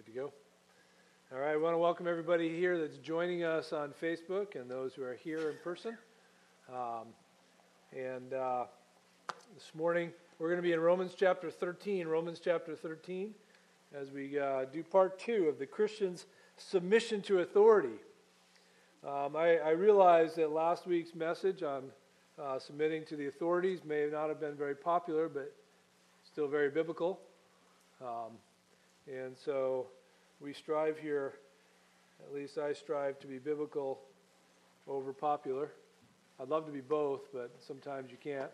Good to go? All right, I want to welcome everybody here that's joining us on Facebook and those who are here in person. This morning, we're going to be in Romans chapter 13, as we do part 2 of the Christian's submission to authority. I realize that last week's message on submitting to the authorities may not have been very popular, but still very biblical. And so we strive here, at least I strive to be biblical over popular. I'd love to be both, but sometimes you can't.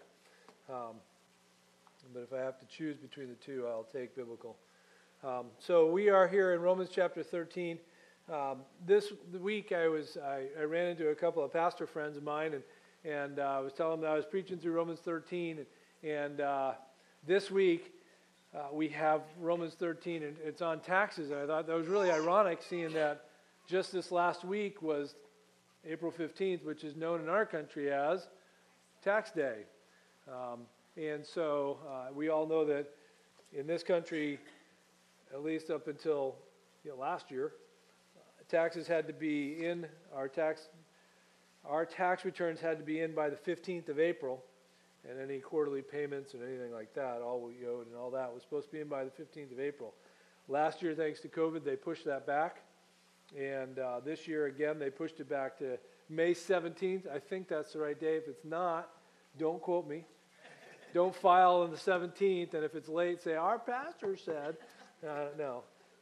But if I have to choose between the two, I'll take biblical. So we are here in Romans chapter 13. This week I ran into a couple of pastor friends of mine, and I was telling them that I was preaching through Romans 13, and this week we have Romans 13, and it's on taxes. And I thought that was really ironic, seeing that just this last week was April 15th, which is known in our country as Tax Day. And so we all know that in this country, at least up until last year, taxes had to be in, our tax returns had to be in by the 15th of April, and any quarterly payments and anything like that, all we owed and all that was supposed to be in by the 15th of April. Last year, thanks to COVID, they pushed that back, and this year, again, they pushed it back to May 17th. I think that's the right day. If it's not, don't quote me. Don't file on the 17th, and if it's late, say, our pastor said. No.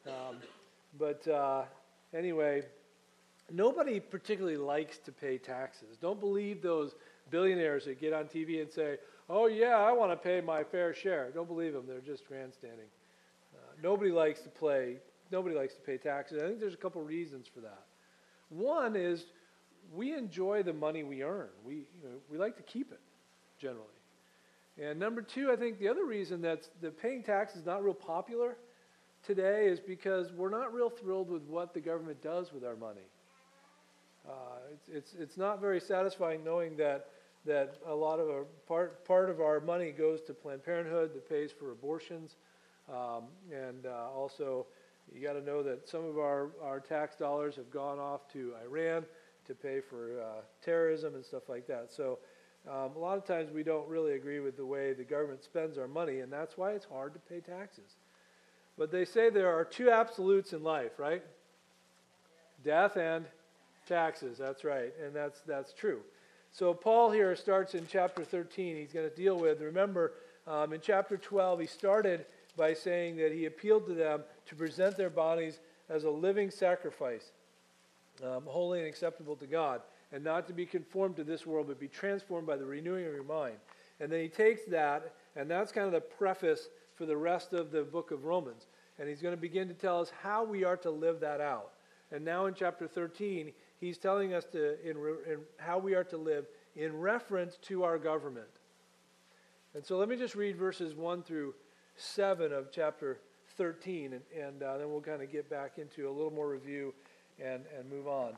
Anyway, nobody particularly likes to pay taxes. Don't believe those billionaires that get on TV and say, oh yeah, I want to pay my fair share. Don't believe them. They're just grandstanding. Nobody likes to pay taxes. I think there's a couple reasons for that. One is we enjoy the money we earn. We like to keep it, generally. And number two, I think the other reason that paying taxes is not real popular today is because we're not real thrilled with what the government does with our money. It's not very satisfying knowing that a lot of part of our money goes to Planned Parenthood that pays for abortions, and also you got to know that some of our tax dollars have gone off to Iran to pay for terrorism and stuff like that. So a lot of times we don't really agree with the way the government spends our money, and that's why it's hard to pay taxes. But they say there are two absolutes in life, right? Death and taxes, that's right, and that's true. So Paul here starts in chapter 13. He's going to deal with, remember, in chapter 12, he started by saying that he appealed to them to present their bodies as a living sacrifice, holy and acceptable to God, and not to be conformed to this world, but be transformed by the renewing of your mind. And then he takes that, and that's kind of the preface for the rest of the book of Romans. And he's going to begin to tell us how we are to live that out. And now in chapter 13, he's telling us in how we are to live in reference to our government. And so let me just read verses 1 through 7 of chapter 13, and then we'll kind of get back into a little more review and move on.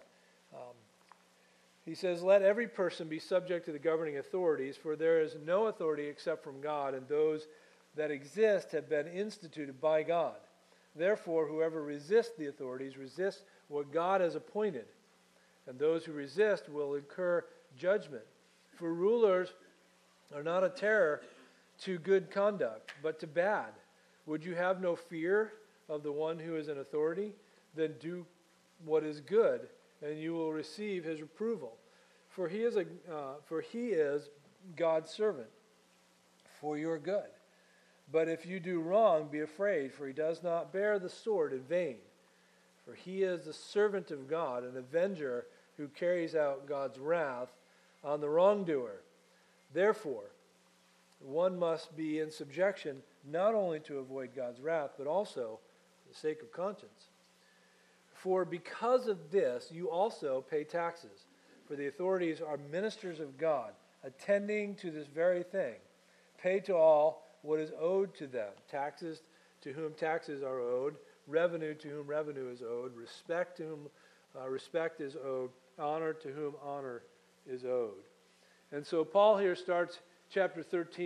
He says, let every person be subject to the governing authorities, for there is no authority except from God, and those that exist have been instituted by God. Therefore, whoever resists the authorities resists what God has appointed, and those who resist will incur judgment. For rulers are not a terror to good conduct, but to bad. Would you have no fear of the one who is in authority? Then do what is good, and you will receive his approval. For he is God's servant for your good. But if you do wrong, be afraid, for he does not bear the sword in vain. For he is the servant of God, an avenger who carries out God's wrath on the wrongdoer. Therefore, one must be in subjection not only to avoid God's wrath, but also for the sake of conscience. For because of this, you also pay taxes, for the authorities are ministers of God, attending to this very thing. Pay to all what is owed to them, taxes to whom taxes are owed, revenue to whom revenue is owed, respect to whom respect is owed, honor to whom honor is owed. And so Paul here starts chapter 13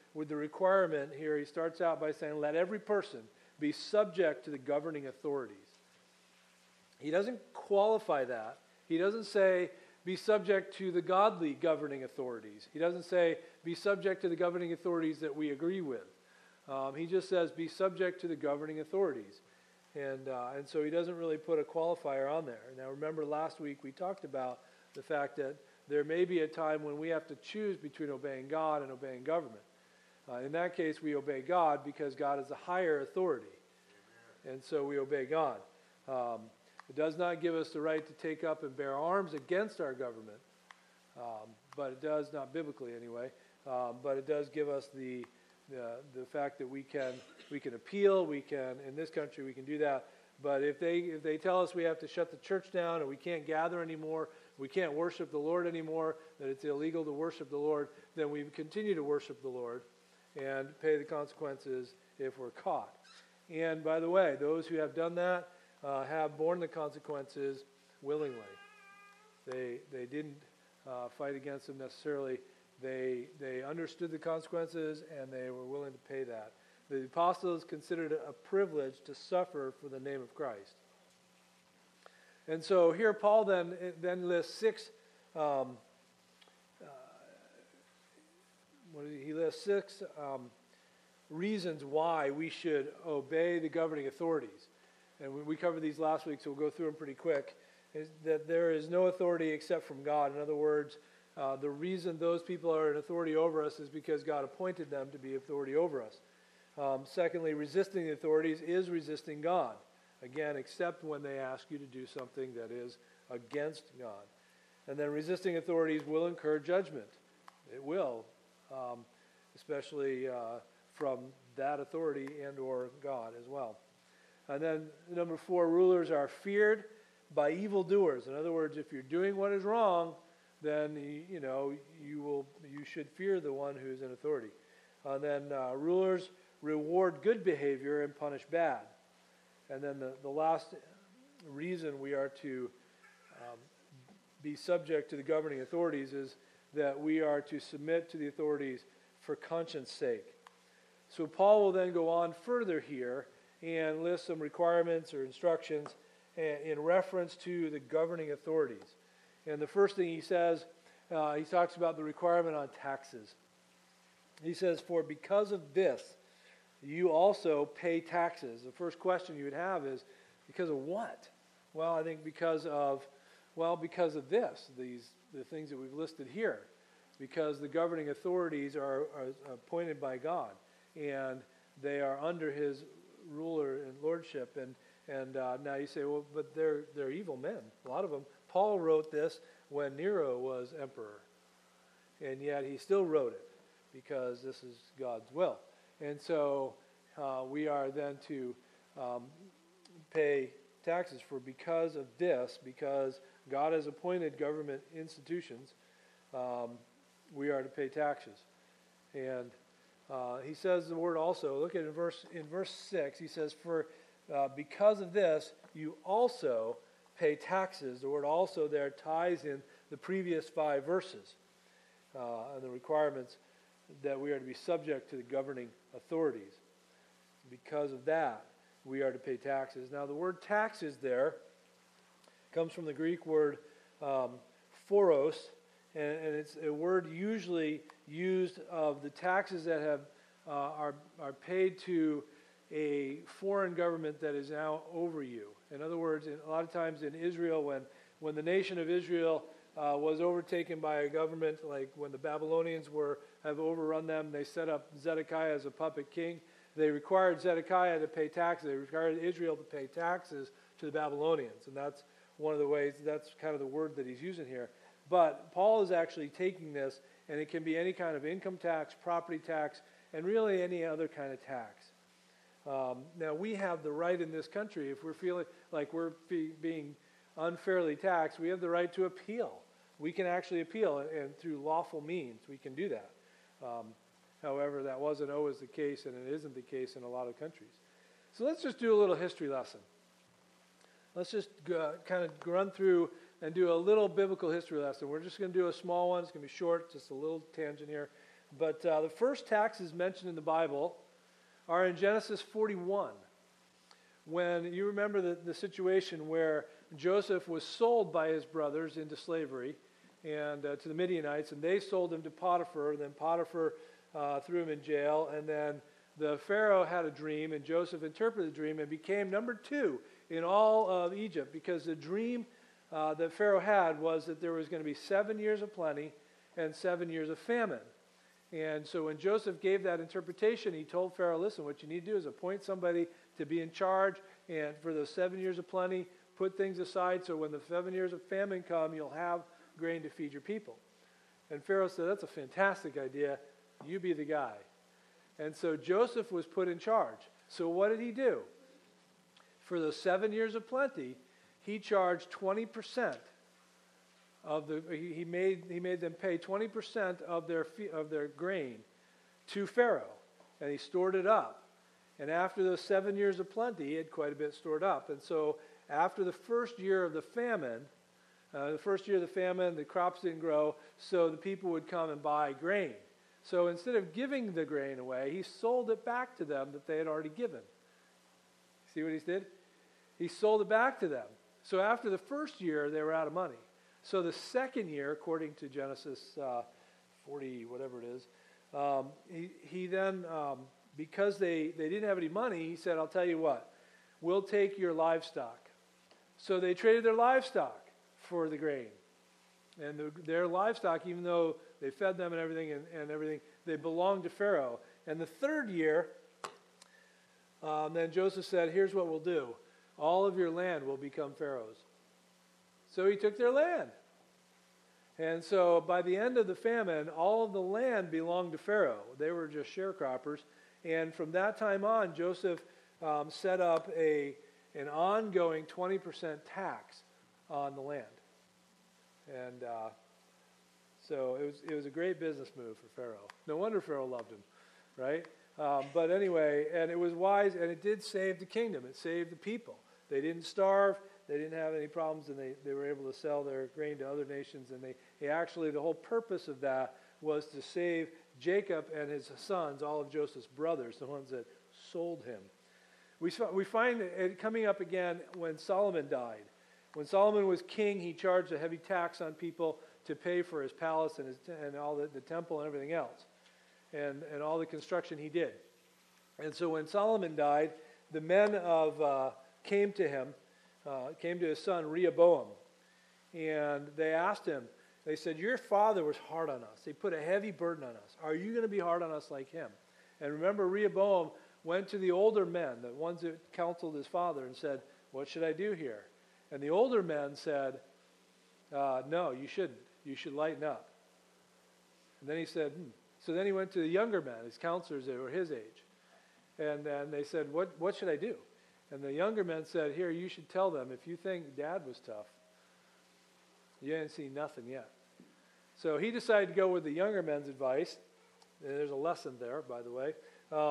with the requirement here. He starts out by saying, let every person be subject to the governing authorities. He doesn't qualify that. He doesn't say, be subject to the godly governing authorities. He doesn't say, be subject to the governing authorities that we agree with. He just says, be subject to the governing authorities. And so he doesn't really put a qualifier on there. Now remember, last week we talked about the fact that there may be a time when we have to choose between obeying God and obeying government. In that case, we obey God because God is the higher authority. And so we obey God. It does not give us the right to take up and bear arms against our government, but it does, not biblically anyway, but it does give us the fact that we can appeal, we can, in this country we can do that. But if they tell us we have to shut the church down, or we can't gather anymore, we can't worship the Lord anymore, that it's illegal to worship the Lord, then we continue to worship the Lord and pay the consequences if we're caught. And by the way, those who have done that have borne the consequences willingly. They didn't fight against them necessarily. They understood the consequences, and they were willing to pay that. The apostles considered it a privilege to suffer for the name of Christ. And so here Paul then lists six. He lists six reasons why we should obey the governing authorities. And we covered these last week, so we'll go through them pretty quick. Is that there is no authority except from God. In other words, the reason those people are an authority over us is because God appointed them to be authority over us. Secondly, resisting the authorities is resisting God. Again, except when they ask you to do something that is against God. And then resisting authorities will incur judgment. It will, especially from that authority and or God as well. And then number 4, rulers are feared by evildoers. In other words, if you're doing what is wrong, then you should fear the one who is in authority. And then rulers reward good behavior and punish bad. And then the last reason we are to be subject to the governing authorities is that we are to submit to the authorities for conscience sake. So Paul will then go on further here and list some requirements or instructions in reference to the governing authorities. And the first thing he says, he talks about the requirement on taxes. He says, for because of this, you also pay taxes. The first question you would have is, because of what? Well, I think because of this, the things that we've listed here. Because the governing authorities are appointed by God, and they are under his ruler and lordship. And now you say, well, but they're evil men. A lot of them. Paul wrote this when Nero was emperor, and yet he still wrote it because this is God's will. And so we are then to pay taxes for because of this, because God has appointed government institutions, we are to pay taxes. And he says the word also, look at in verse 6, he says, for because of this, you also pay taxes. The word also there ties in the previous 5 verses and the requirements that we are to be subject to the governing authorities. Because of that, we are to pay taxes. Now, the word taxes there comes from the Greek word phoros, and it's a word usually used of the taxes that are paid to a foreign government that is now over you. In other words, a lot of times in Israel, when the nation of Israel was overtaken by a government, like when the Babylonians have overrun them, they set up Zedekiah as a puppet king. They required Zedekiah to pay taxes. They required Israel to pay taxes to the Babylonians. And that's one of the ways, that's kind of the word that he's using here. But Paul is actually taking this, and it can be any kind of income tax, property tax, and really any other kind of tax. Now, we have the right in this country, if we're feeling like we're being unfairly taxed, we have the right to appeal. We can actually appeal, and through lawful means, we can do that. However, that wasn't always the case, and it isn't the case in a lot of countries. So let's just do a little history lesson. Let's just kind of run through and do a little biblical history lesson. We're just going to do a small one. It's going to be short, just a little tangent here. But the first taxes mentioned in the Bible are in Genesis 41. When you remember the situation where Joseph was sold by his brothers into slavery and to the Midianites, and they sold him to Potiphar. Then Potiphar threw him in jail, and then the Pharaoh had a dream, and Joseph interpreted the dream and became number 2 in all of Egypt, because the dream that Pharaoh had was that there was going to be 7 years of plenty and 7 years of famine. And so when Joseph gave that interpretation, he told Pharaoh, listen, what you need to do is appoint somebody to be in charge, and for those 7 years of plenty, put things aside so when the 7 years of famine come, you'll have grain to feed your people. And Pharaoh said, that's a fantastic idea. You be the guy. And so Joseph was put in charge. So what did he do? For the 7 years of plenty, he charged 20% of the. He made them pay 20% of their grain to Pharaoh, and he stored it up. And after those 7 years of plenty, he had quite a bit stored up. And so after the first year of the famine, the crops didn't grow, so the people would come and buy grain. So instead of giving the grain away, he sold it back to them that they had already given. See what he did? He sold it back to them. So after the first year, they were out of money. So the second year, according to Genesis 40, whatever it is, he then, because they didn't have any money, he said, I'll tell you what, we'll take your livestock. So they traded their livestock for the grain. And their livestock, even though they fed them and everything, they belonged to Pharaoh. And the third year, then Joseph said, here's what we'll do. All of your land will become Pharaoh's. So he took their land. And so by the end of the famine, all of the land belonged to Pharaoh. They were just sharecroppers. And from that time on, Joseph set up an ongoing 20% tax on the land. And so it was a great business move for Pharaoh. No wonder Pharaoh loved him, right? But anyway, and it was wise, and it did save the kingdom. It saved the people. They didn't starve. They didn't have any problems, and they were able to sell their grain to other nations. And they actually, the whole purpose of that was to save Jacob and his sons, all of Joseph's brothers, the ones that sold him. We find it coming up again when Solomon died. When Solomon was king, he charged a heavy tax on people to pay for his palace and all the temple and everything else, and all the construction he did. And so when Solomon died, the men came to his son Rehoboam, and they asked him, they said, your father was hard on us. They put a heavy burden on us. Are you going to be hard on us like him? And remember, Rehoboam went to the older men, the ones that counseled his father, and said, what should I do here? And the older men said, no, you shouldn't. You should lighten up. And then he said, So then he went to the younger men, his counselors that were his age. And then they said, what should I do? And the younger men said, here, you should tell them, if you think Dad was tough, you ain't seen nothing yet. So he decided to go with the younger men's advice. And there's a lesson there, by the way.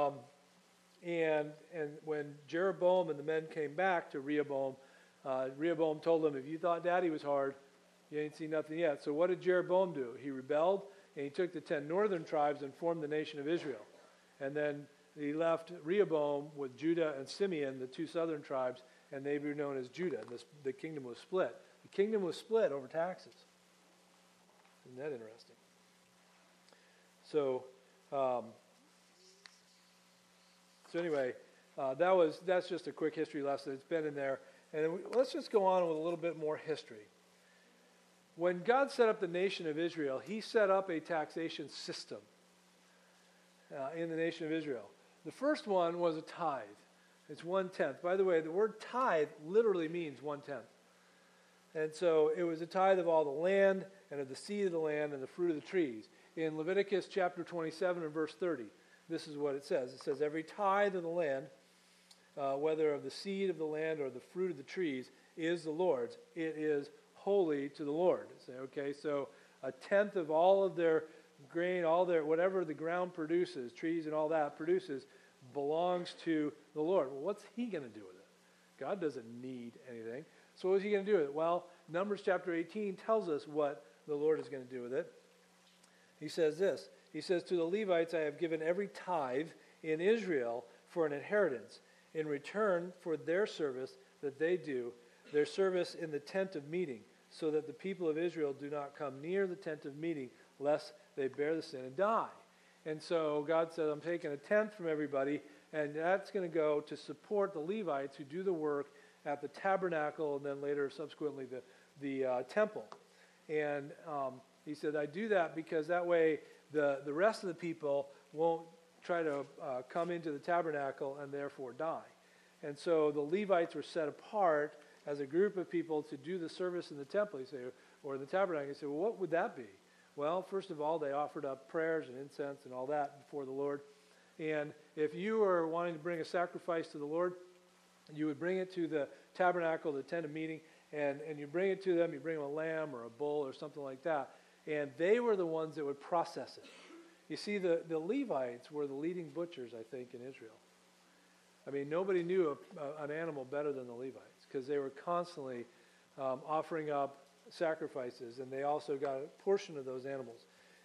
And when Jeroboam and the men came back to Rehoboam, Rehoboam told them, if you thought Daddy was hard, you ain't seen nothing yet. So what did Jeroboam do? He rebelled, and he took the 10 northern tribes and formed the nation of Israel. And then he left Rehoboam with Judah and Simeon, the 2 southern tribes, and they were known as Judah. And the kingdom was split. The kingdom was split over taxes. Isn't that interesting? So anyway, that's just a quick history lesson. It's been in there. And let's just go on with a little bit more history. When God set up the nation of Israel, he set up a taxation system in the nation of Israel. The first one was a tithe. It's 1/10. By the way, the word tithe literally means 1/10. And so it was a tithe of all the land and of the seed of the land and the fruit of the trees. In Leviticus chapter 27 and verse 30, this is what it says. It says, every tithe of the land, whether of the seed of the land or the fruit of the trees, is the Lord's. It is holy to the Lord. So 1/10 of all of their grain, all their whatever the ground produces, trees and all that produces, belongs to the Lord. Well, what's he going to do with it? God doesn't need anything. So what is he going to do with it? Well, Numbers chapter 18 tells us what the Lord is going to do with it. He says this, He says, to the Levites I have given every tithe in Israel for an inheritance, in return for their service that they do, their service in the tent of meeting, so that the people of Israel do not come near the tent of meeting, lest they bear the sin and die. And so God said, I'm taking a tenth from everybody, and that's going to go to support the Levites who do the work at the tabernacle and then later, subsequently, the temple. And he said, I do that because that way the rest of the people won't try to come into the tabernacle and therefore die. And so the Levites were set apart as a group of people to do the service in the temple, or the tabernacle. You say, well, what would that be? Well, first of all, they offered up prayers and incense and all that before the Lord. And if you were wanting to bring a sacrifice to the Lord, you would bring it to the tabernacle, the tent of meeting, and you bring it to them. You bring them a lamb or a bull or something like that. And they were the ones that would process it. You see, the Levites were the leading butchers, I think, in Israel. I mean, nobody knew an animal better than the Levites because they were constantly offering up sacrifices, and they also got a portion of those animals.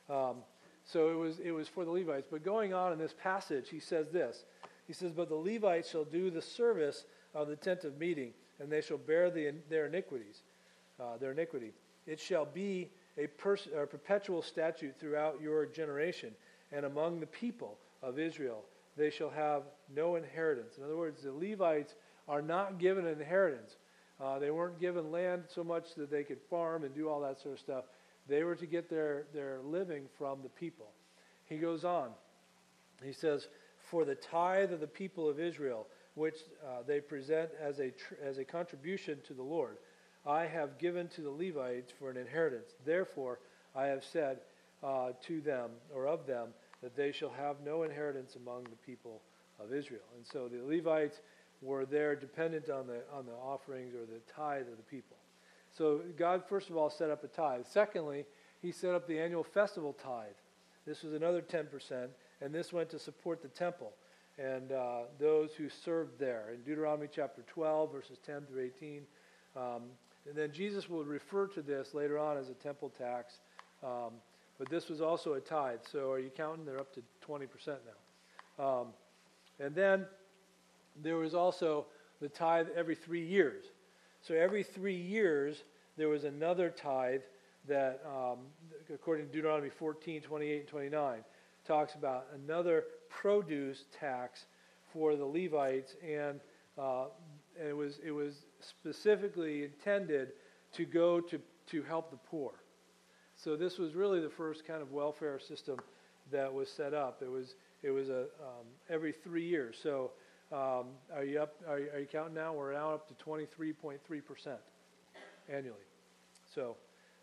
So it was for the Levites. But going on in this passage, he says this. He says, but the Levites shall do the service of the tent of meeting, and they shall bear their iniquities, their iniquity. It shall be a perpetual statute throughout your generation, and among the people of Israel they shall have no inheritance. In other words, the Levites are not given an inheritance. They weren't given land so much that they could farm and do all that sort of stuff. They were to get their living from the people. He goes on. He says, for the tithe of the people of Israel, which they present as a contribution to the Lord, I have given to the Levites for an inheritance. Therefore, I have said to them, or of them, that they shall have no inheritance among the people of Israel. And so the Levites were there dependent on the offerings or the tithe of the people. So God, first of all, set up a tithe. Secondly, he set up the annual festival tithe. This was another 10%, and this went to support the temple and those who served there. In Deuteronomy chapter 12, verses 10 through 18. And then Jesus will refer to this later on as a temple tax. But this was also a tithe. So are you counting? They're up to 20% now. And then there was also the tithe every 3 years. So every 3 years, there was another tithe that, according to Deuteronomy 14, 28, and 29, talks about another produce tax for the Levites, and it was specifically intended to go to help the poor. So this was really the first kind of welfare system that was set up. It was every 3 years. So are you counting now? We're now up to 23.3% annually. So,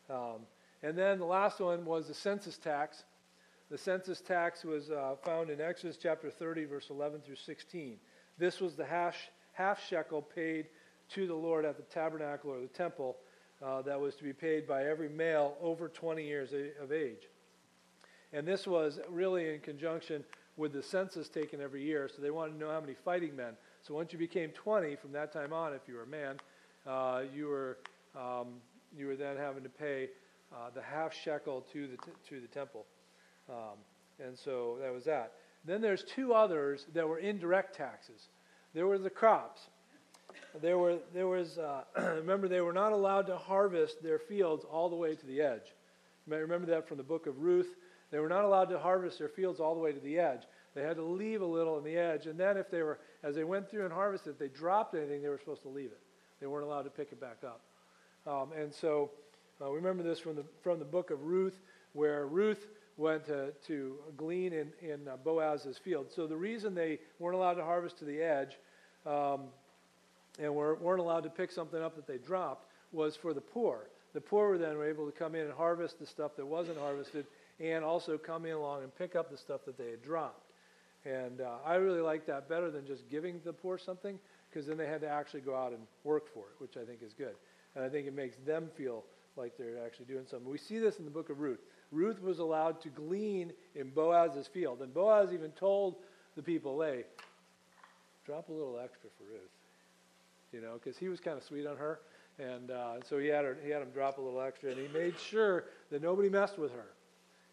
and then the last one was the census tax. The census tax was found in Exodus chapter 30, verse 11 through 16. This was the half shekel paid to the Lord at the tabernacle or the temple that was to be paid by every male over 20 years of age. And this was really in conjunction with the census taken every year, so they wanted to know how many fighting men. So once you became 20, from that time on, if you were a man, you were then having to pay the half shekel to the temple. And so that was that. Then there's two others that were indirect taxes. There were the crops. There was remember, they were not allowed to harvest their fields all the way to the edge. You might remember that from the book of Ruth. They were not allowed to harvest their fields all the way to the edge. They had to leave a little on the edge, and then as they went through and harvested, if they dropped anything, they were supposed to leave it. They weren't allowed to pick it back up. And so we remember this from the book of Ruth, where Ruth went to glean in Boaz's field. So the reason they weren't allowed to harvest to the edge and weren't allowed to pick something up that they dropped was for the poor. The poor were then able to come in and harvest the stuff that wasn't harvested and also come in along and pick up the stuff that they had dropped. And I really like that better than just giving the poor something, because then they had to actually go out and work for it, which I think is good. And I think it makes them feel like they're actually doing something. We see this in the book of Ruth. Ruth was allowed to glean in Boaz's field. And Boaz even told the people, hey, drop a little extra for Ruth. Because he was kind of sweet on her. And so he had him drop a little extra. And he made sure that nobody messed with her.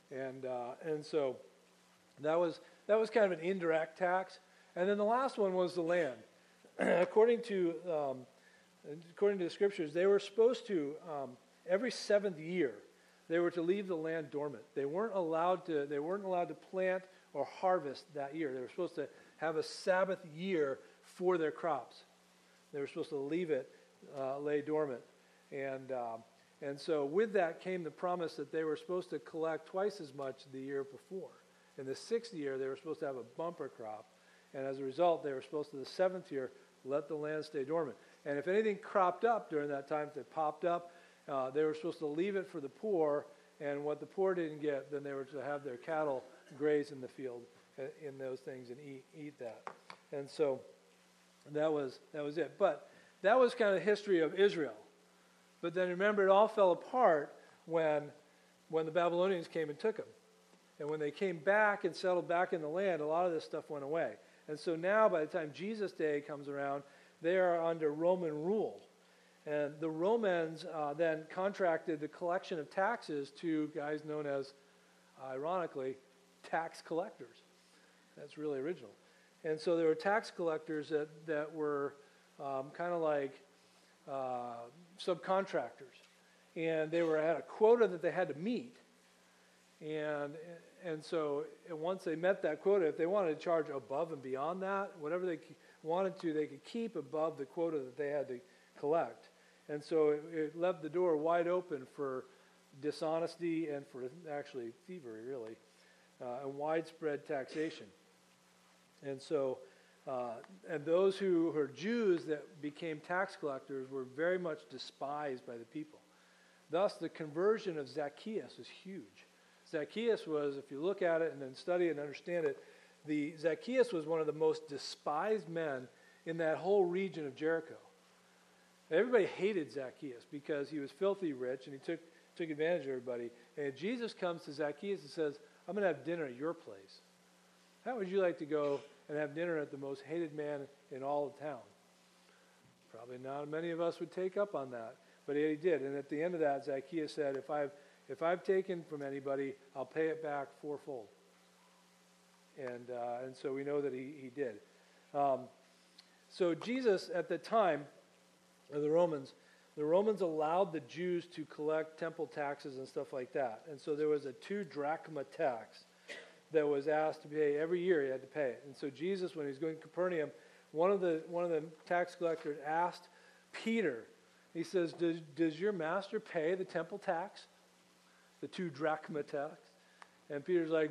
And so that was kind of an indirect tax. And then the last one was the land. According to the scriptures, they were supposed to every seventh year they were to leave the land dormant. They weren't allowed to plant or harvest that year. They were supposed to have a Sabbath year for their crops. They were supposed to leave it lay dormant. And so with that came the promise that they were supposed to collect twice as much the year before. In the sixth year, they were supposed to have a bumper crop. And as a result, they were supposed to, the seventh year, let the land stay dormant. And if anything cropped up during that time, if it popped up, they were supposed to leave it for the poor. And what the poor didn't get, then they were to have their cattle graze in the field in those things and eat that. And so that was it. But that was kind of the history of Israel. But then remember, it all fell apart when the Babylonians came and took them. And when they came back and settled back in the land, a lot of this stuff went away. And so now, by the time Jesus' day comes around, they are under Roman rule. And the Romans then contracted the collection of taxes to guys known as, ironically, tax collectors. That's really original. And so there were tax collectors that were kind of like subcontractors. And they had a quota that they had to meet. And so once they met that quota, if they wanted to charge above and beyond that, whatever they wanted to, they could keep above the quota that they had to collect. And so it left the door wide open for dishonesty and for actually thievery, really, and widespread taxation. And so, and those who were Jews that became tax collectors were very much despised by the people. Thus, the conversion of Zacchaeus was huge. Zacchaeus was, if you look at it and then study it and understand it, Zacchaeus was one of the most despised men in that whole region of Jericho. Everybody hated Zacchaeus because he was filthy rich and he took advantage of everybody. And Jesus comes to Zacchaeus and says, I'm going to have dinner at your place. How would you like to go and have dinner at the most hated man in all of town? Probably not many of us would take up on that. But he did. And at the end of that, Zacchaeus said, if I've taken from anybody, I'll pay it back fourfold. And so we know that he did. So Jesus, at the time of the Romans allowed the Jews to collect temple taxes and stuff like that. And so there was a 2 drachma tax that was asked to pay every year. He had to pay it. And so Jesus, when he was going to Capernaum, one of the tax collectors asked Peter, he says, does your master pay the temple tax? The 2 drachma tax? And Peter's like,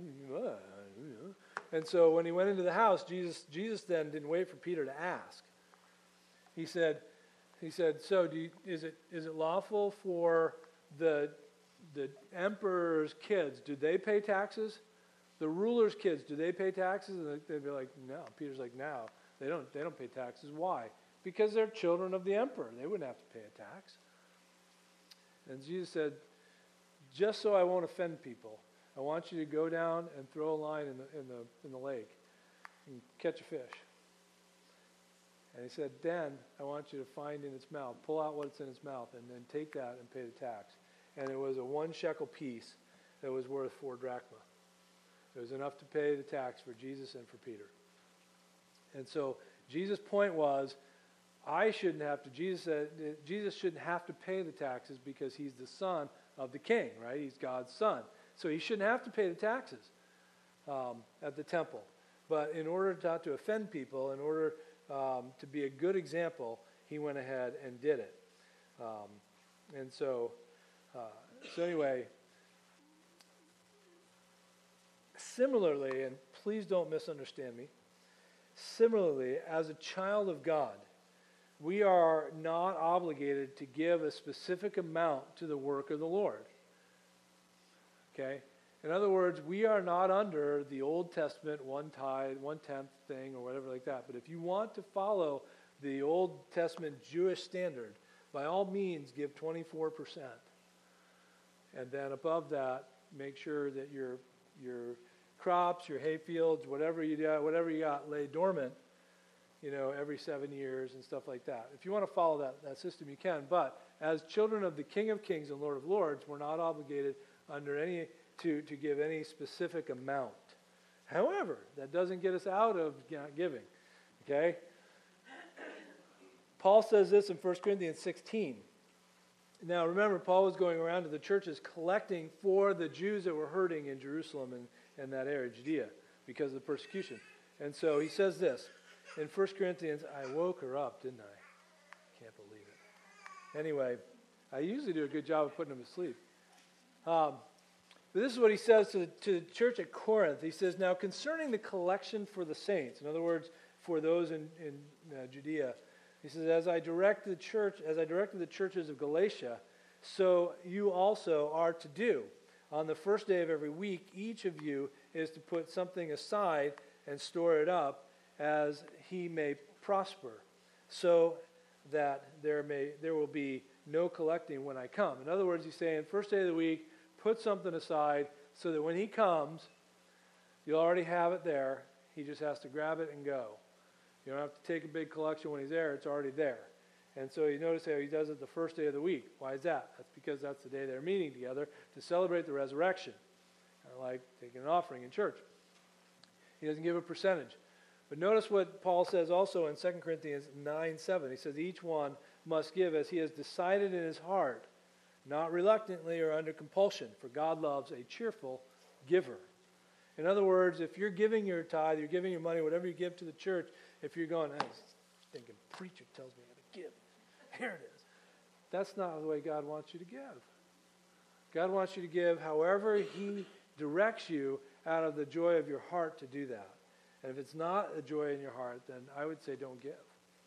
and so when he went into the house, Jesus then didn't wait for Peter to ask. He said, so is it lawful for the emperor's kids? Do they pay taxes? The ruler's kids, do they pay taxes? And they'd be like, no. Peter's like, no, they don't pay taxes. Why? Because they're children of the emperor. They wouldn't have to pay a tax. And Jesus said, just so I won't offend people, I want you to go down and throw a line in the lake and catch a fish. And he said, then I want you to find in its mouth, pull out what's in its mouth, and then take that and pay the tax. And it was a 1 shekel piece that was worth 4 drachma. It was enough to pay the tax for Jesus and for Peter. And so Jesus' point was, Jesus said Jesus shouldn't have to pay the taxes because he's the son of the king, right? He's God's son. So he shouldn't have to pay the taxes at the temple. But in order not to offend people, in order to be a good example, he went ahead and did it. And so anyway, similarly, and please don't misunderstand me, similarly, as a child of God, we are not obligated to give a specific amount to the work of the Lord. Okay? In other words, we are not under the Old Testament 1 tithe, 1/10 thing or whatever like that. But if you want to follow the Old Testament Jewish standard, by all means give 24%. And then above that, make sure that your crops, your hay fields, whatever you got lay dormant, every 7 years and stuff like that. If you want to follow that system, you can. But as children of the King of Kings and Lord of Lords, we're not obligated under any to give any specific amount. However, that doesn't get us out of giving. Okay? Paul says this in 1 Corinthians 16. Now, remember, Paul was going around to the churches collecting for the Jews that were hurting in Jerusalem and that area, Judea, because of the persecution. And so he says this in 1 Corinthians, I woke her up, didn't I? Can't believe it. Anyway, I usually do a good job of putting them to sleep. But this is what he says to the church at Corinth. He says, now concerning the collection for the saints, in other words, for those in Judea, he says, as I directed the churches of Galatia, so you also are to do. On the first day of every week, each of you is to put something aside and store it up as he may prosper, so that there will be no collecting when I come. In other words, he's saying, first day of the week, put something aside so that when he comes, you'll already have it there. He just has to grab it and go. You don't have to take a big collection when he's there. It's already there. And so you notice how he does it the first day of the week. Why is that? That's because that's the day they're meeting together to celebrate the resurrection. Kind of like taking an offering in church. He doesn't give a percentage. But notice what Paul says also in 2 Corinthians 9:7. He says, each one must give as he has decided in his heart, not reluctantly or under compulsion, for God loves a cheerful giver. In other words, if you're giving your tithe, you're giving your money, whatever you give to the church, if you're going, I was thinking, preacher tells me how to give. Here it is. That's not the way God wants you to give. God wants you to give however he directs you out of the joy of your heart to do that. And if it's not a joy in your heart, then I would say don't give.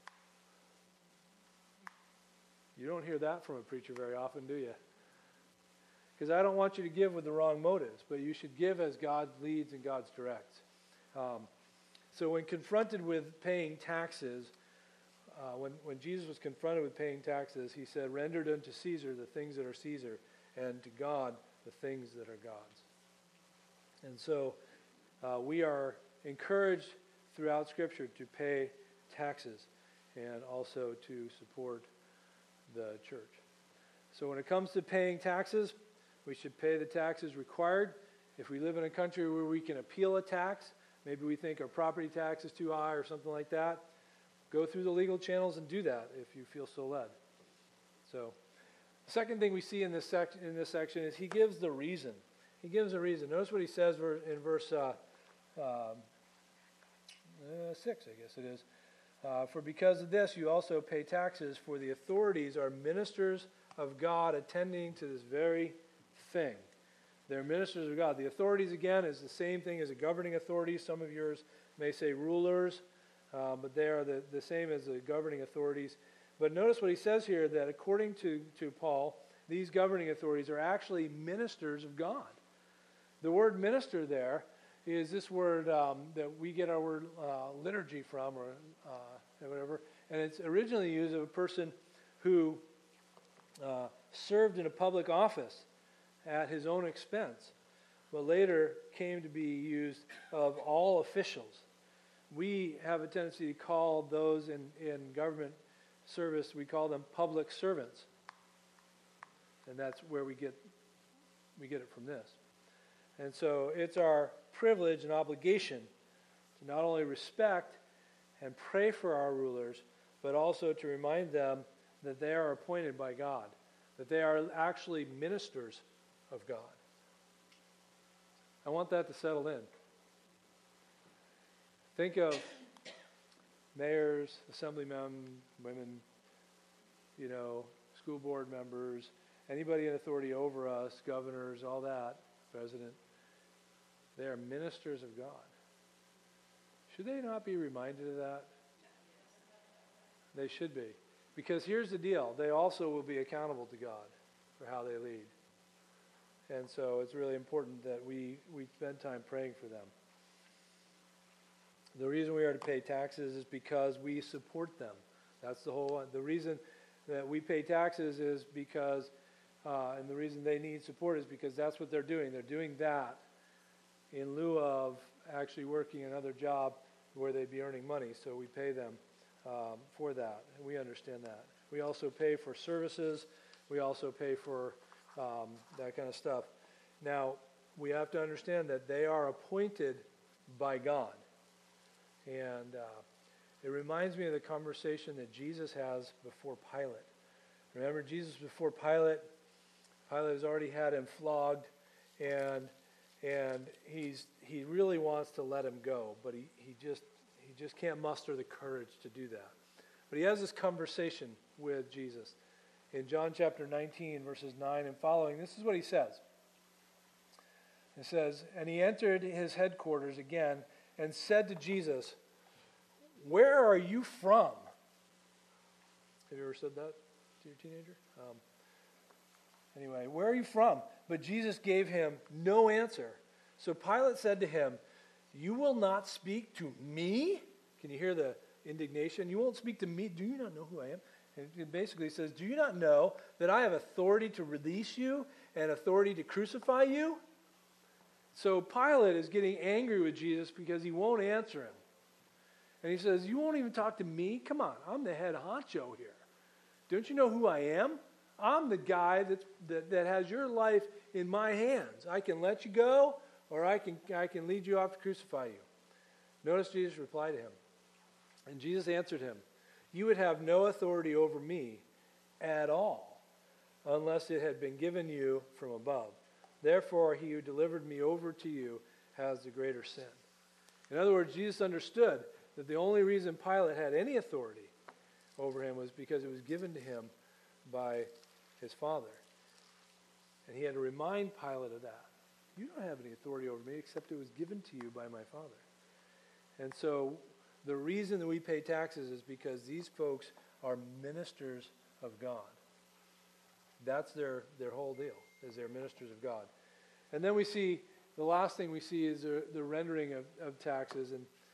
You don't hear that from a preacher very often, do you? Because I don't want you to give with the wrong motives, but you should give as God leads and God directs. So when confronted with paying taxes, when Jesus was confronted with paying taxes, he said, rendered unto Caesar the things that are Caesar, and to God the things that are God's. And so we are encouraged throughout Scripture to pay taxes and also to support the church. So when it comes to paying taxes, we should pay the taxes required. If we live in a country where we can appeal a tax, maybe we think our property tax is too high or something like that, go through the legal channels and do that if you feel so led. So the second thing we see in this section is he gives the reason. He gives a reason. Notice what he says in verse 6, I guess it is. For because of this you also pay taxes, for the authorities are ministers of God attending to this very thing. They're ministers of God. The authorities, again, is the same thing as a governing authority. Some of yours may say rulers, but they are the same as the governing authorities. But notice what he says here, that according to Paul, these governing authorities are actually ministers of God. The word minister there is this word that we get our word liturgy from, or whatever. And it's originally used of a person who served in a public office at his own expense, but later came to be used of all officials. We have a tendency to call those in government service, we call them public servants. And that's where we get it from this. And so it's our privilege and obligation to not only respect and pray for our rulers, but also to remind them that they are appointed by God, that they are actually ministers of God. I want that to settle in. Think of mayors, assemblymen, women, school board members, anybody in authority over us, governors, all that, president. They are ministers of God. Should they not be reminded of that? They should be. Because here's the deal. They also will be accountable to God for how they lead. And so it's really important that we spend time praying for them. The reason we are to pay taxes is because we support them. That's the whole one. The reason that we pay taxes is because, and the reason they need support is because that's what they're doing. They're doing that in lieu of actually working another job where they'd be earning money. So we pay them for that, and we understand that. We also pay for services. We also pay for that kind of stuff. Now, we have to understand that they are appointed by God. And it reminds me of the conversation that Jesus has before Pilate. Remember, Jesus before Pilate, Pilate has already had him flogged, and he really wants to let him go, but he just can't muster the courage to do that. But he has this conversation with Jesus. In John chapter 19, verses 9 and following, this is what he says. It says, "And he entered his headquarters again and said to Jesus, 'Where are you from?'" Have you ever said that to your teenager? Anyway, "Where are you from?" But Jesus gave him no answer. So Pilate said to him, "You will not speak to me?" Can you hear the indignation? "You won't speak to me? Do you not know who I am?" And it basically says, "Do you not know that I have authority to release you and authority to crucify you?" So Pilate is getting angry with Jesus because he won't answer him. And he says, "You won't even talk to me? Come on, I'm the head honcho here. Don't you know who I am? I'm the guy that has your life in my hands. I can let you go, or I can lead you off to crucify you." Notice Jesus replied to him. And Jesus answered him, "You would have no authority over me at all, unless it had been given you from above. Therefore, he who delivered me over to you has the greater sin." In other words, Jesus understood that the only reason Pilate had any authority over him was because it was given to him by his Father. And he had to remind Pilate of that. "You don't have any authority over me except it was given to you by my Father." And so the reason that we pay taxes is because these folks are ministers of God. That's their whole deal, is they're ministers of God. And then we see, the last thing we see is the rendering of taxes.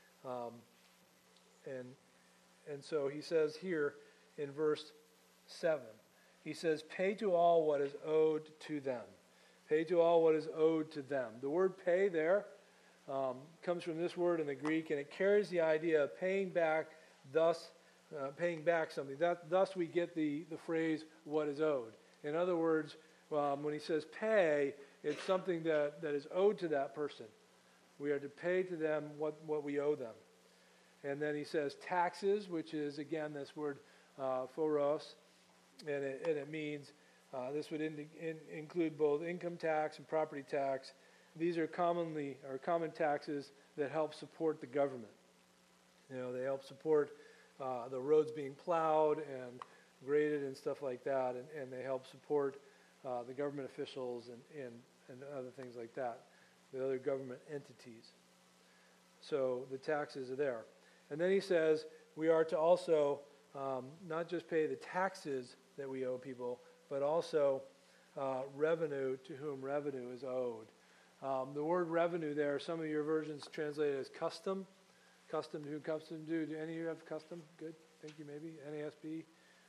And so he says here in verse 7, he says, "Pay to all what is owed to them." Pay to all what is owed to them. The word pay there comes from this word in the Greek, and it carries the idea of paying back, paying back something. Thus we get the phrase, "what is owed." In other words, when he says pay, it's something that is owed to that person. We are to pay to them what we owe them. And then he says taxes, which is, again, this word phoros, and it means, this would include both income tax and property tax. These are common taxes that help support the government. They help support the roads being plowed and graded and stuff like that, and they help support the government officials and other things like that, the other government entities. So the taxes are there. And then he says we are to also not just pay the taxes that we owe people, but also revenue to whom revenue is owed. The word revenue there, some of your versions translate it as custom. Custom to whom custom due. Do any of you have custom? Good. Thank you, maybe. NASB.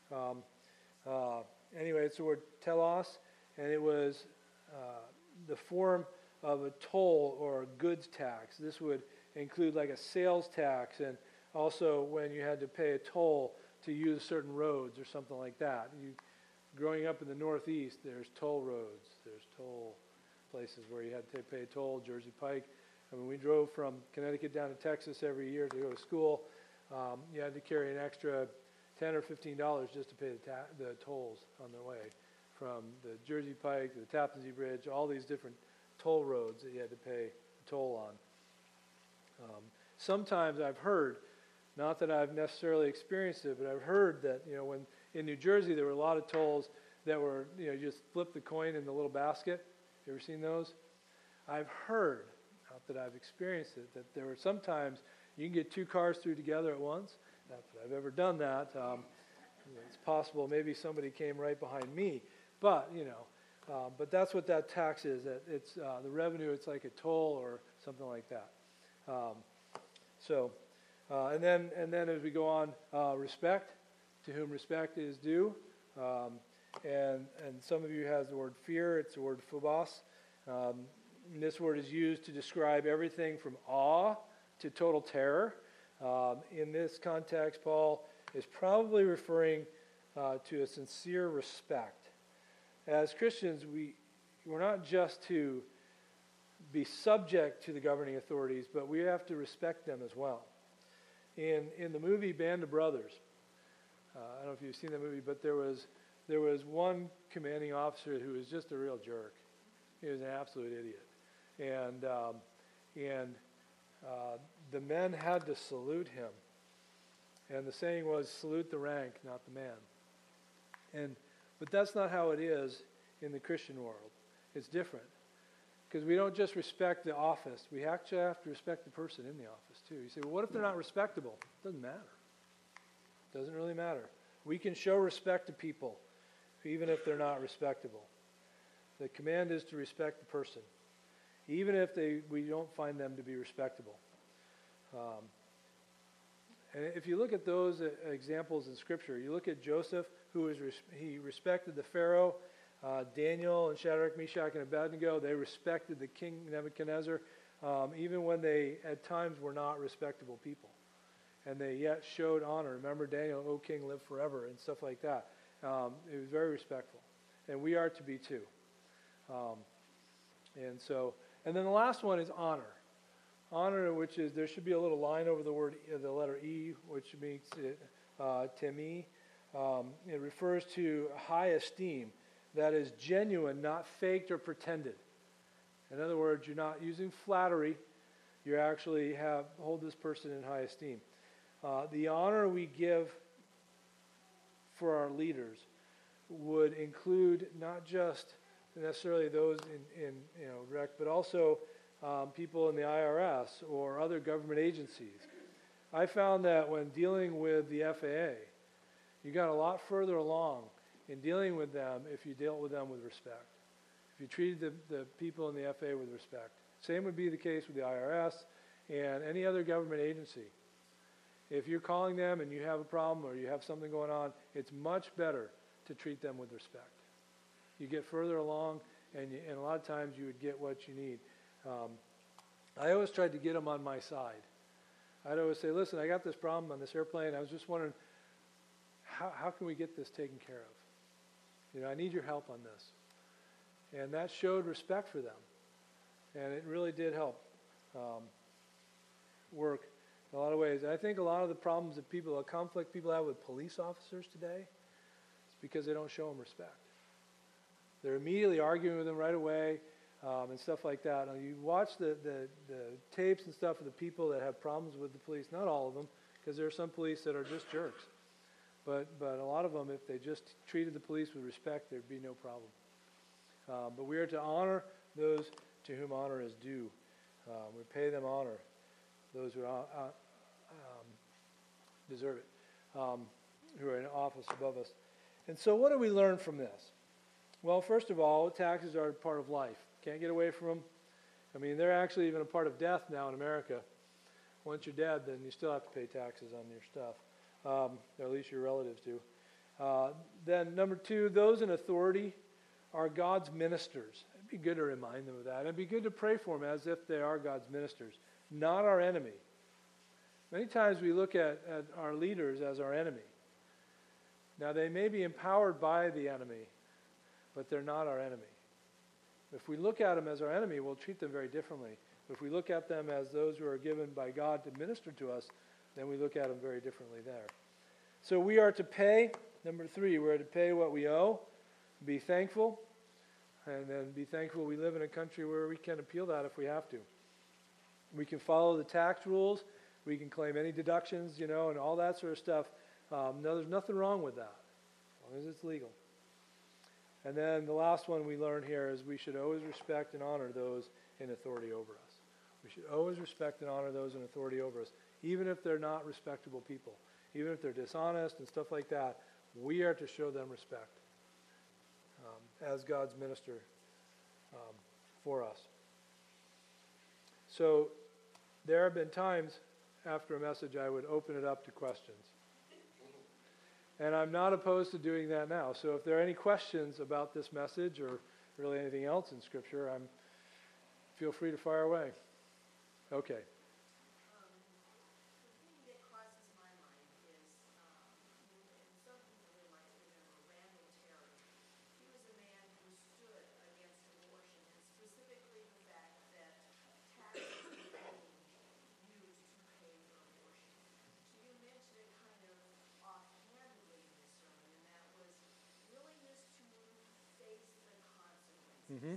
Anyway, it's the word telos, and it was the form of a toll or a goods tax. This would include like a sales tax, and also when you had to pay a toll to use certain roads or something like that. Growing up in the Northeast, there's toll roads, there's toll places where you had to pay a toll. Jersey Pike. I mean, we drove from Connecticut down to Texas every year to go to school. You had to carry an extra $10 or $15 just to pay the tolls on the way, from the Jersey Pike to the Tappan Zee Bridge, all these different toll roads that you had to pay a toll on. Sometimes I've heard, not that I've necessarily experienced it, but I've heard that when in New Jersey there were a lot of tolls that were you just flip the coin in the little basket. You ever seen those? I've heard, not that I've experienced it, that there were sometimes you can get two cars through together at once. Not that I've ever done that. It's possible maybe somebody came right behind me, but but that's what that tax is. That it's the revenue. It's like a toll or something like that. And then as we go on, respect, to whom respect is due, and some of you has the word fear. It's the word phobos. And this word is used to describe everything from awe to total terror. In this context, Paul is probably referring to a sincere respect. As Christians, we're not just to be subject to the governing authorities, but we have to respect them as well. In the movie Band of Brothers, I don't know if you've seen that movie, but there was one commanding officer who was just a real jerk. He was an absolute idiot. And the men had to salute him. And the saying was, salute the rank, not the man. But that's not how it is in the Christian world. It's different. Because we don't just respect the office. We actually have to respect the person in the office too. You say, well, what if they're not respectable? It doesn't matter. It doesn't really matter. We can show respect to people even if they're not respectable. The command is to respect the person, even if we don't find them to be respectable. And if you look at those examples in Scripture, you look at Joseph, he respected the Pharaoh. Daniel and Shadrach, Meshach, and Abednego, they respected the king Nebuchadnezzar, even when they at times were not respectable people. And they yet showed honor. Remember Daniel, O king, live forever, and stuff like that. It was very respectful. And we are to be too. And then the last one is honor. Honor, which is, there should be a little line over the letter E, which means temi. It refers to high esteem. That is genuine, not faked or pretended. In other words, you're not using flattery. You actually hold this person in high esteem. The honor we give for our leaders would include not just necessarily those in direct, but also people in the IRS or other government agencies. I found that when dealing with the FAA, you got a lot further along in dealing with them if you dealt with them with respect. If you treated the people in the FAA with respect. Same would be the case with the IRS and any other government agency. If you're calling them and you have a problem or you have something going on, it's much better to treat them with respect. You get further along, and a lot of times you would get what you need. I always tried to get them on my side. I'd always say, listen, I got this problem on this airplane. I was just wondering, how can we get this taken care of? I need your help on this. And that showed respect for them. And it really did help work in a lot of ways. And I think a lot of the problems that conflict people have with police officers today is because they don't show them respect. They're immediately arguing with them right away and stuff like that. Now, you watch the tapes and stuff of the people that have problems with the police. Not all of them, because there are some police that are just jerks. But a lot of them, if they just treated the police with respect, there'd be no problem. But we are to honor those to whom honor is due. We pay them honor, those who deserve it, who are in office above us. And so what do we learn from this? Well, first of all, taxes are a part of life. Can't get away from them. I mean, they're actually even a part of death now in America. Once you're dead, then you still have to pay taxes on your stuff. Or at least your relatives do. Then number two, those in authority are God's ministers. It'd be good to remind them of that. It'd be good to pray for them as if they are God's ministers, not our enemy. Many times we look at our leaders as our enemy. Now, they may be empowered by the enemy, but they're not our enemy. If we look at them as our enemy, we'll treat them very differently. If we look at them as those who are given by God to minister to us, then we look at them very differently there. So we are to pay, number three, we are to pay what we owe, be thankful, and then be thankful we live in a country where we can appeal that if we have to. We can follow the tax rules, we can claim any deductions, and all that sort of stuff. No, there's nothing wrong with that, as long as it's legal. And then the last one we learn here is we should always respect and honor those in authority over us. We should always respect and honor those in authority over us, even if they're not respectable people, even if they're dishonest and stuff like that. We are to show them respect as God's minister for us. So there have been times after a message I would open it up to questions. And I'm not opposed to doing that now. So if there are any questions about this message or really anything else in Scripture, feel free to fire away. Okay. Mm-hmm.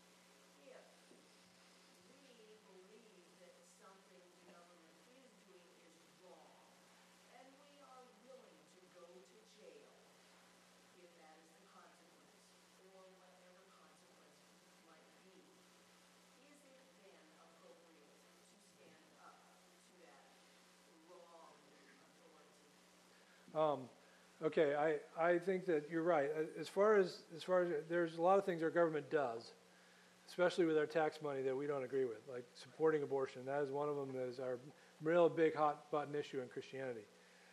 Okay, I think that you're right. As far as there's a lot of things our government does, especially with our tax money, that we don't agree with, like supporting abortion. That is one of them. That is our real big hot button issue in Christianity.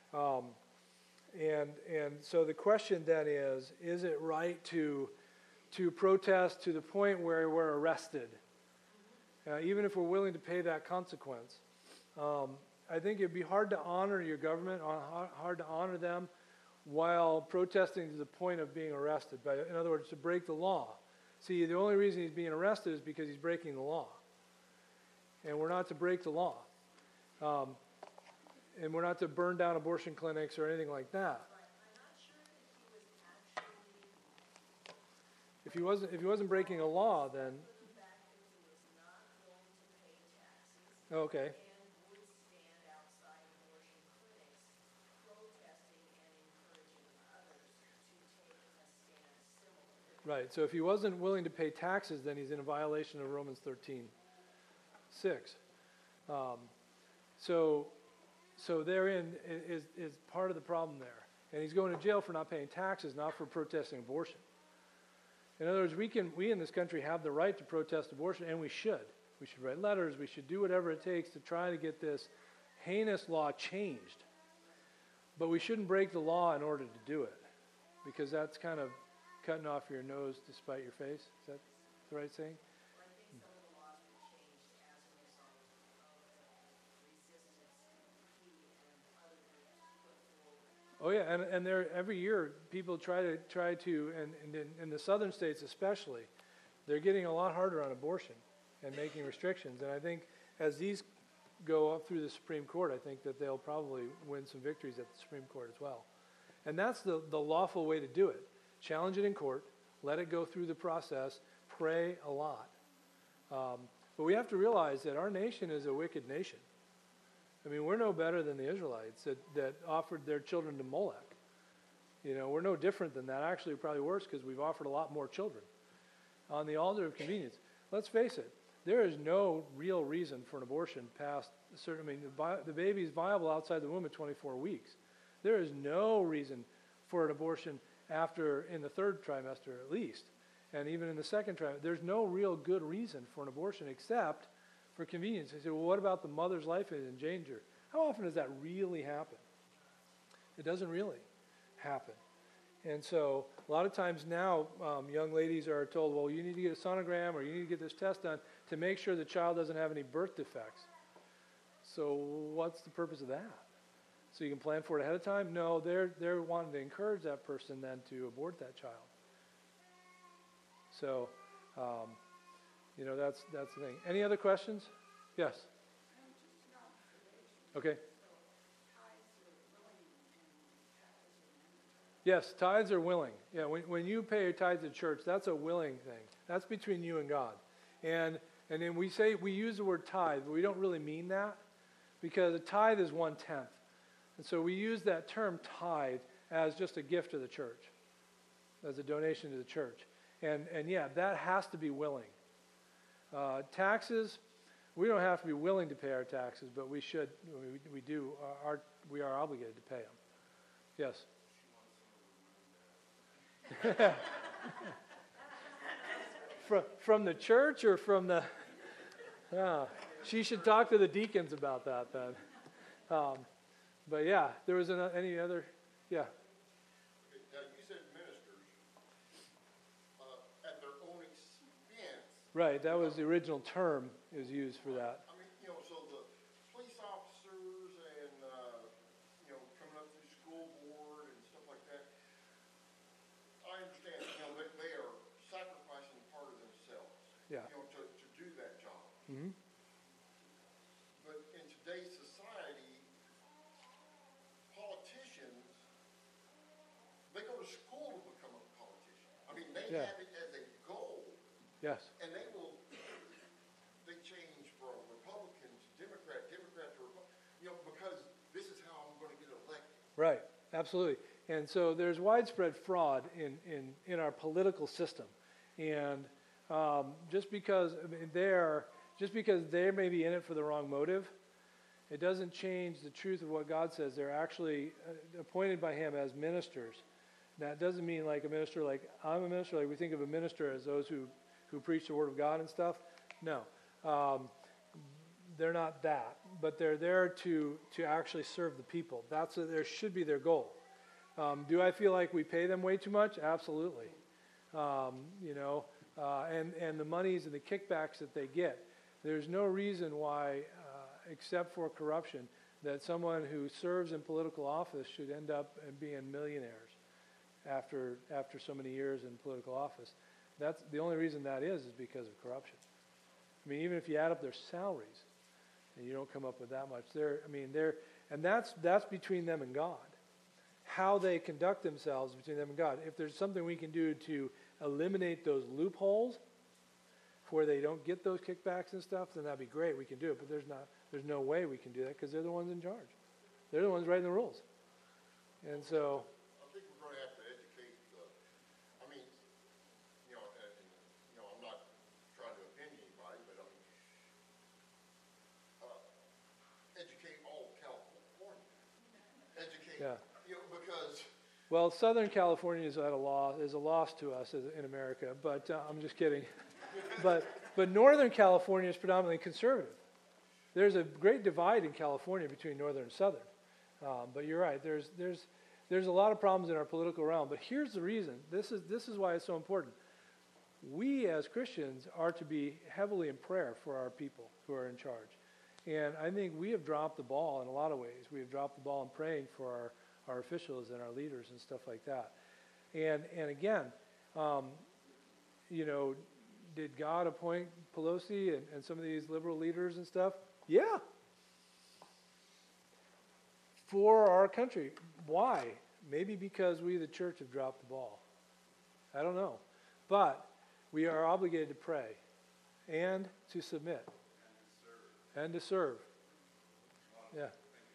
And so the question then is it right to protest to the point where we're arrested, even if we're willing to pay that consequence? I think it'd be hard to honor your government, hard to honor them, while protesting to the point of being arrested. In other words, to break the law. See, the only reason he's being arrested is because he's breaking the law. And we're not to break the law. And we're not to burn down abortion clinics or anything like that. If he wasn't breaking a law, then... Okay. Right, so if he wasn't willing to pay taxes, then he's in a violation of Romans 13:6. So therein is part of the problem there. And he's going to jail for not paying taxes, not for protesting abortion. In other words, we in this country have the right to protest abortion, and we should. We should write letters, we should do whatever it takes to try to get this heinous law changed. But we shouldn't break the law in order to do it, because that's kind of cutting off your nose to spite your face. Is that the right saying? Well, I think some of the laws were changed as a result of resistance he and other groups put forward. Oh yeah, and there every year people try to and in the southern states especially, they're getting a lot harder on abortion and making restrictions. And I think as these go up through the Supreme Court, I think that they'll probably win some victories at the Supreme Court as well. And that's the lawful way to do it. Challenge it in court, let it go through the process, pray a lot. But we have to realize that our nation is a wicked nation. I mean, we're no better than the Israelites that offered their children to Molech. You know, we're no different than that. Actually, probably worse, because we've offered a lot more children on the altar of convenience. Let's face it, there is no real reason for an abortion past a certain, I mean, the baby is viable outside the womb at 24 weeks. There is no reason for an abortion after, in the third trimester at least, and even in the second trimester. There's no real good reason for an abortion except for convenience. They say, well, what about the mother's life is in danger? How often does that really happen? It doesn't really happen. And so a lot of times now, young ladies are told, well, you need to get a sonogram or you need to get this test done to make sure the child doesn't have any birth defects. So what's the purpose of that? So you can plan for it ahead of time? No, they're wanting to encourage that person then to abort that child. So, you know, that's the thing. Any other questions? Yes. Okay. Yes, tithes are willing. Yeah, when you pay your tithes to church, that's a willing thing. That's between you and God. And then we use the word tithe, but we don't really mean that, because a tithe is 1/10. And so we use that term tithe as just a gift to the church, as a donation to the church. And yeah, that has to be willing. Taxes, we don't have to be willing to pay our taxes, but we should. We do. We are obligated to pay them. Yes. From the church or from the... she should talk to the deacons about that then. But yeah, there was any other... Yeah. Now, you said ministers at their own expense. Right, that was the original term is used for that. I mean, you know, so the police officers and, you know, coming up through school board and stuff like that, I understand, you know, they are sacrificing part of themselves, Yeah. you know, to do that job. Mm-hmm. But in today's society, politicians, they go to school to become a politician. I mean, they Yeah. have it as a goal Yes. And they change from Republican to Democrat, Democrat to Republican, because this is how I'm going to get elected. Right, absolutely. And so there's widespread fraud in our political system. And just because they may be in it for the wrong motive, it doesn't change the truth of what God says. They're actually appointed by him as ministers. That doesn't mean like a minister, like I'm a minister, like we think of a minister as those who preach the word of God and stuff. No, they're not that, but they're there to actually serve the people. There should be their goal. Do I feel like we pay them way too much? Absolutely. And the monies and the kickbacks that they get, there's no reason why, except for corruption, that someone who serves in political office should end up being millionaires after so many years in political office. That's the only reason that is because of corruption. I mean, even if you add up their salaries, and you don't come up with that much, and that's between them and God. How they conduct themselves between them and God. If there's something we can do to eliminate those loopholes, where they don't get those kickbacks and stuff, then that'd be great. We can do it, but there's no way we can do that because they're the ones in charge. They're the ones writing the rules, and so. I think we're going to have to educate. I'm not trying to offend anybody, but educate all of California. Educate, Yeah. Because. Well, Southern California is a loss to us in America, but I'm just kidding. But Northern California is predominantly conservative. There's a great divide in California between Northern and Southern. But you're right. There's a lot of problems in our political realm. But here's the reason. This is why it's so important. We as Christians are to be heavily in prayer for our people who are in charge. And I think we have dropped the ball in a lot of ways. We have dropped the ball in praying for our officials and our leaders and stuff like that. And again, did God appoint Pelosi and some of these liberal leaders and stuff? Yeah. For our country. Why? Maybe because we, the church, have dropped the ball. I don't know. But we are obligated to pray and to submit and to serve. Yeah.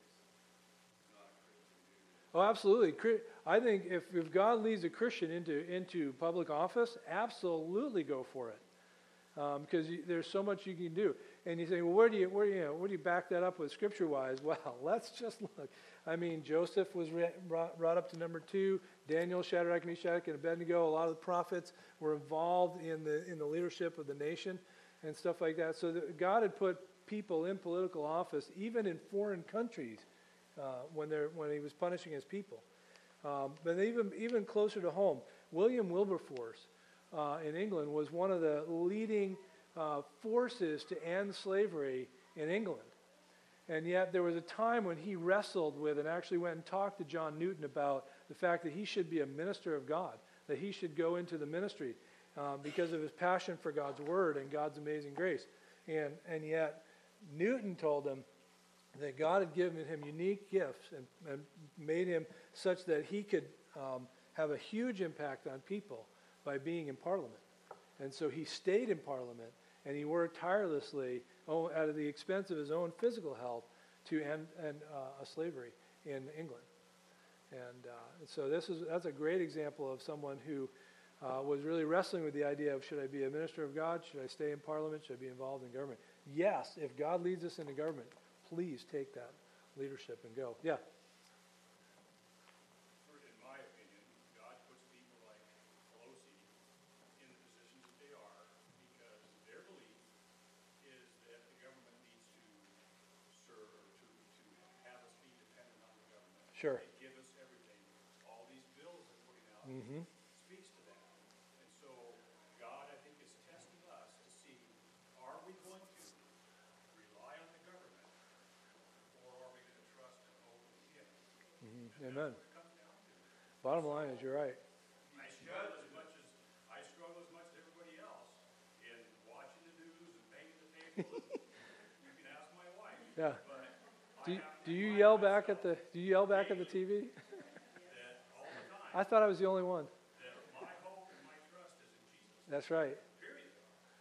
Oh, absolutely. I think if God leads a Christian into public office, absolutely go for it. Because there's so much you can do. And you say, well, where do you back that up with scripture-wise? Well, let's just look. I mean, Joseph was brought up to number 2. Daniel, Shadrach, Meshach, and Abednego. A lot of the prophets were involved in the leadership of the nation and stuff like that. So God had put people in political office, even in foreign countries, when he was punishing his people. But even closer to home, William Wilberforce in England was one of the leading forces to end slavery in England. And yet there was a time when he wrestled with and actually went and talked to John Newton about the fact that he should be a minister of God, that he should go into the ministry because of his passion for God's word and God's amazing grace. And yet Newton told him that God had given him unique gifts and made him such that he could have a huge impact on people by being in Parliament. And so he stayed in Parliament, and he worked tirelessly at the expense of his own physical health to end slavery in England. And so that's a great example of someone who was really wrestling with the idea of, should I be a minister of God? Should I stay in Parliament? Should I be involved in government? Yes, if God leads us into government, please take that leadership and go. Yeah. In my opinion, God puts people like Pelosi in the positions that they are because their belief is that the government needs to serve or to have us be dependent on the government. Sure. They give us everything. All these bills they're putting out speaks to that. And so God, I think, is testing us to see, are we going to rely on the government or are we going to trust and hope in Him? Amen. Bottom line is, you're right. I struggle as much as everybody else in watching the news and paying the table. You can ask my wife. Yeah. But Do you yell back at the TV? that all the time, I thought I was the only one. that my hope and my trust is in Jesus. That's right. Period.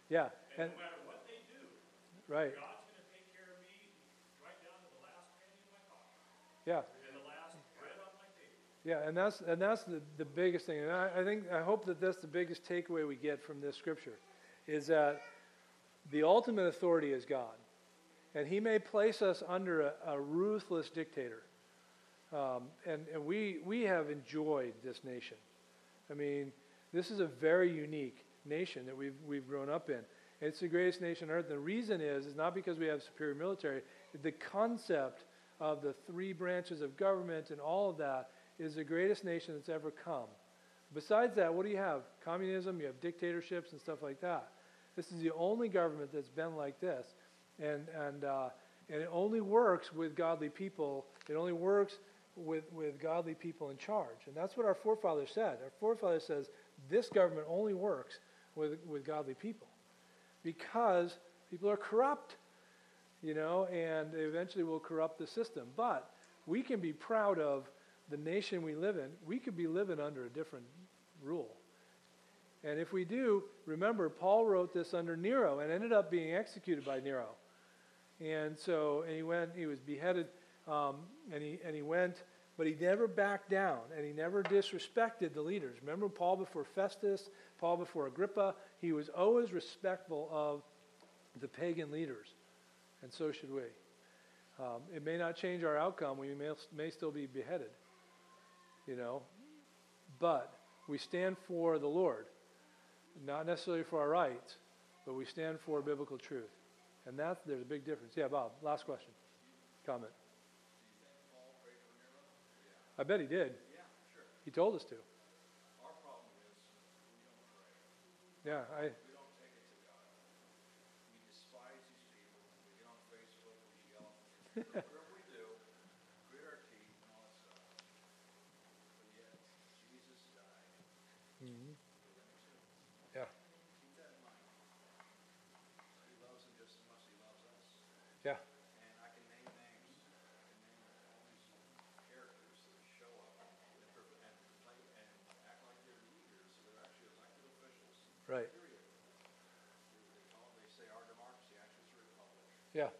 Yeah, And and, no matter what they do, right, God's gonna take care of me right down to the last penny in my pocket yeah. and the last bread on my table. Yeah, and that's the biggest thing. And I hope that that's the biggest takeaway we get from this scripture, is that the ultimate authority is God. And he may place us under a ruthless dictator. And we have enjoyed this nation. I mean, this is a very unique nation that we've grown up in. It's the greatest nation on earth. The reason is not because we have superior military. The concept of the three branches of government and all of that is the greatest nation that's ever come. Besides that, what do you have? Communism, you have dictatorships and stuff like that. This is the only government that's been like this. And it only works with godly people. It only works with godly people in charge. And that's what our forefathers said. Our forefathers says this government only works with godly people. Because people are corrupt, and they eventually will corrupt the system. But we can be proud of the nation we live in. We could be living under a different rule. And if we do, remember, Paul wrote this under Nero and ended up being executed by Nero. And he was beheaded, and he went, but he never backed down, and he never disrespected the leaders. Remember Paul before Festus, Paul before Agrippa? He was always respectful of the pagan leaders, and so should we. It may not change our outcome. We may still be beheaded, but we stand for the Lord, not necessarily for our rights, but we stand for biblical truth. And there's a big difference. Yeah, Bob, last question. Comment. I bet he did. Yeah, sure. He told us to. Our problem is we Yeah, don't pray. We don't take it to God. We despise these people. We get on Facebook, we yell. Whatever we do, grit our teeth and all that stuff. But yet, Jesus died for them too. yeah, Keep that in mind. He loves them just as much as he loves us. yeah, And I can name names. I can name all these characters that show up and play and act like they're leaders. They're actually elected officials. right. Period. They say our democracy actually is a republic. Yeah,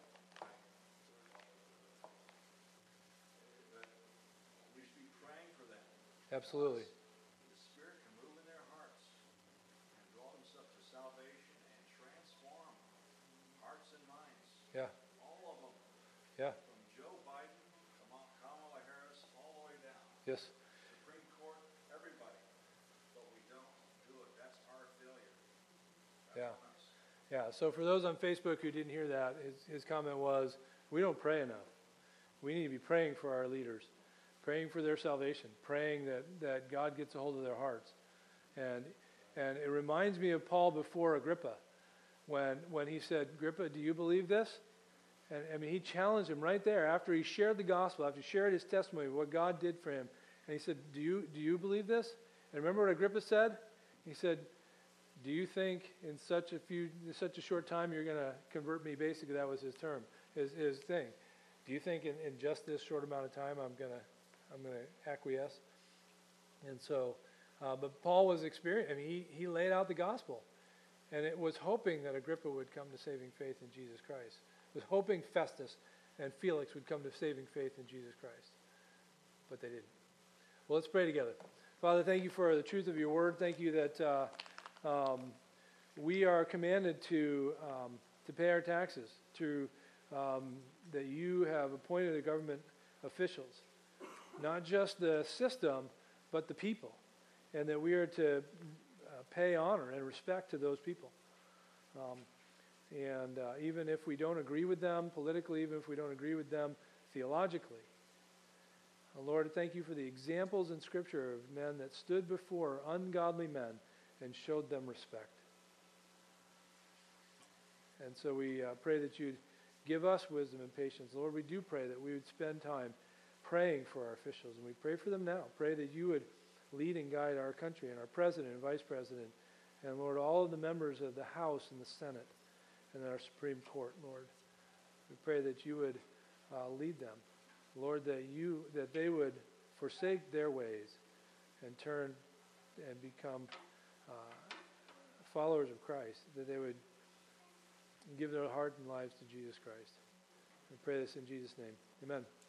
But we should be praying for them. absolutely. The Spirit can move in their hearts and draw themselves to salvation and transform hearts and minds. Yeah, All of them. yeah, From Joe Biden to Kamala Harris, all the way down. yes. Supreme Court, everybody. But we don't do it. That's our failure. That's Yeah. on us. Yeah, so for those on Facebook who didn't hear that, his comment was, we don't pray enough. We need to be praying for our leaders, praying for their salvation, praying that God gets a hold of their hearts. And it reminds me of Paul before Agrippa, when he said, Agrippa, do you believe this? And I mean, he challenged him right there after he shared the gospel, after he shared his testimony of what God did for him. And he said, do you believe this? And remember what Agrippa said? He said, do you think in such a short time you're going to convert me? Basically, that was his term, his thing. Do you think in just this short amount of time I'm going to acquiesce? And so, but Paul was experiencing. I mean, he laid out the gospel, and it was hoping that Agrippa would come to saving faith in Jesus Christ. It was hoping Festus and Felix would come to saving faith in Jesus Christ, but they didn't. Well, let's pray together. Father, thank you for the truth of your word. Thank you that we are commanded to pay our taxes, that you have appointed the government officials, not just the system, but the people, and that we are to pay honor and respect to those people. And even if we don't agree with them politically, even if we don't agree with them theologically. Lord, thank you for the examples in Scripture of men that stood before ungodly men and showed them respect. And so we pray that you'd give us wisdom and patience. Lord, we do pray that we would spend time praying for our officials, and we pray for them now. Pray that you would lead and guide our country and our president and vice president, and Lord, all of the members of the House and the Senate and our Supreme Court, Lord. We pray that you would lead them. Lord, that they would forsake their ways and turn and become followers of Christ, that they would and give their heart and lives to Jesus Christ. We pray this in Jesus' name. Amen.